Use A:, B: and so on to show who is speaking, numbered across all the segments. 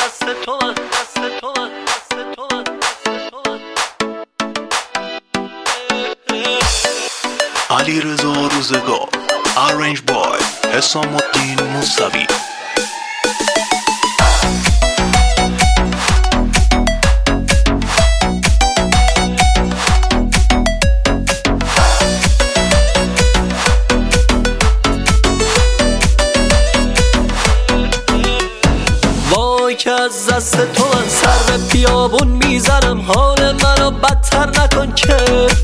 A: علیرضا روزگار Arrange by حسام الدین موسوی.
B: وای که از دست تو من سر به بیابون میزنم، حال منو بدتر نکن که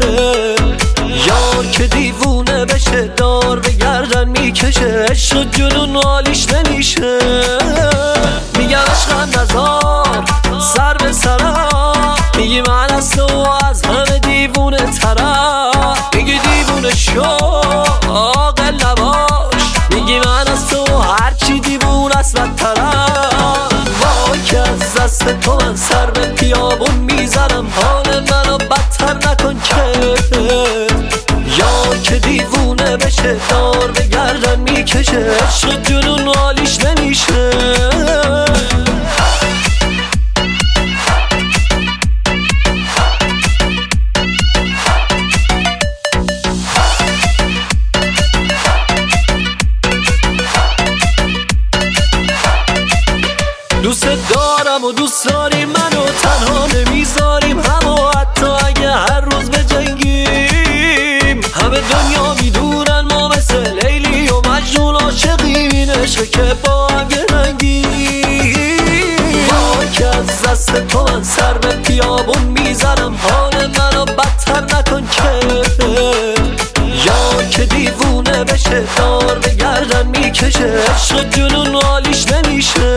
B: یار که دیوونه بشه دار به گردن میکشه، عشق و جنون حالیش نمیشه. میگم عشقم نزار سر به سرم، میگی من از تو از همه دیوونه ترم، میگی دیوونه شو عاقل نباش، میگی من از تو هرچی دیوونه است بدترم. وای که از دست تو من سر به بیابون میزنم، حال منو بدتر نکن که یار که دیوونه بشه دار به گردن میکشه، عشق جنون حالیش نمیشه. دوست دارم و دوست داری منو، تنها نمیذاریم همو، حتی اگه هر روز بجنگیم. همه دنیا میدونن ما مثل لیلی و مجنون عاشقیم، این عشق که با هم گرنگیم. وای که از دست تو من سر به بیابون میزنم، حال منو بدتر نکن که یار که دیوونه بشه دار به گردن میکشه، عشق جنون حالیش نمیشه.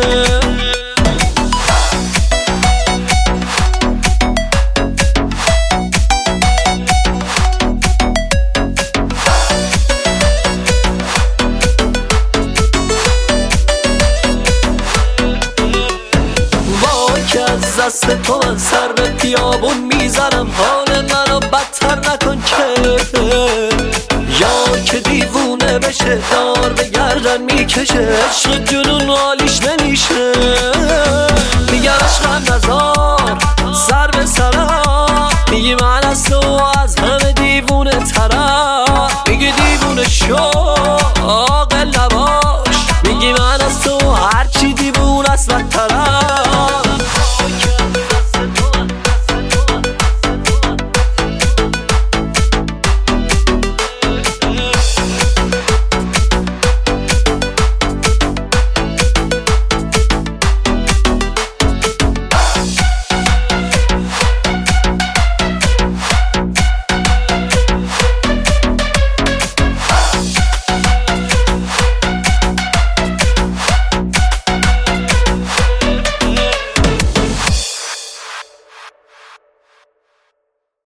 B: از دست تو من سر به بیابون میزنم، حال منو بدتر نکن که یار که دیوونه بشه دار به گردن میکشه، عشق جنون